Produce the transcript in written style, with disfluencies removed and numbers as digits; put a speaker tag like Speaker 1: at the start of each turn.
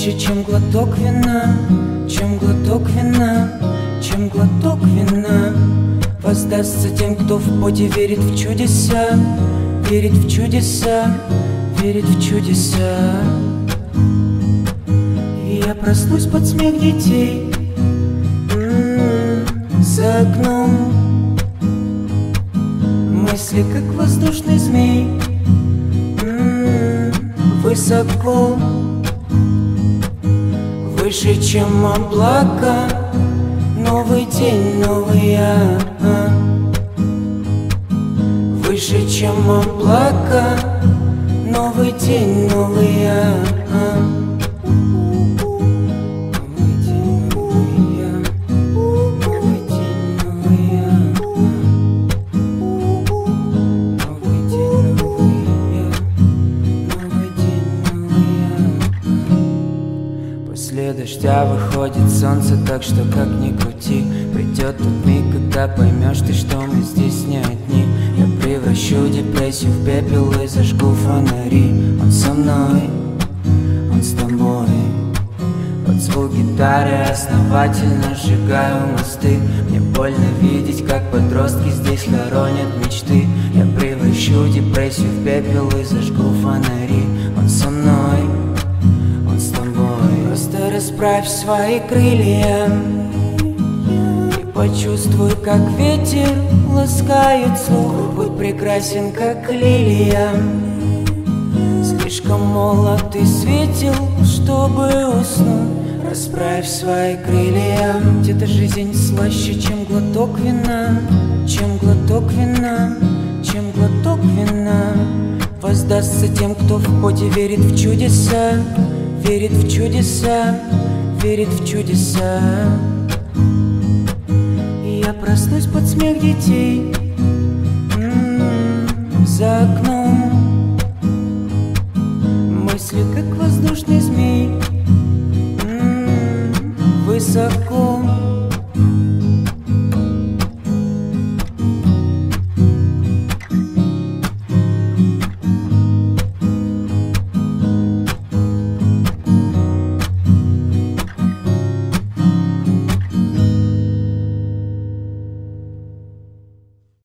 Speaker 1: слаще, чем глоток вина, чем глоток вина, чем глоток вина. Воздастся тем, кто в поте верит в чудеса, верит в чудеса, верит в чудеса. И я проснусь под смех детей за окном. Мысли, как воздушный змей, высоко, выше, чем облака. Новый день, новый я, выше, чем облака. Новый день, новый я. После дождя выходит солнце, так что как ни крути, придет тот миг, когда поймешь ты, что мы здесь не одни. Я превращу депрессию в пепел и зажгу фонари. Он со мной, он с тобой. Под звук гитары основательно сжигаю мосты. Мне больно видеть, как подростки здесь хоронят мечты. Я превращу депрессию в пепел и зажгу фонари. Он со мной, он с тобой. Просто расправь свои крылья и почувствуй, как ветер ласкает слух. Будь прекрасен, как лилия. Слишком молод и светил, чтобы уснуть. Расправь свои крылья. Где-то жизнь слаще, чем глоток вина, чем глоток вина, чем глоток вина. Воздастся тем, кто в поте верит в чудеса, верит в чудеса, верит в чудеса. И я проснусь под смех детей за окном. Мысли, как воздушный змей, высоко,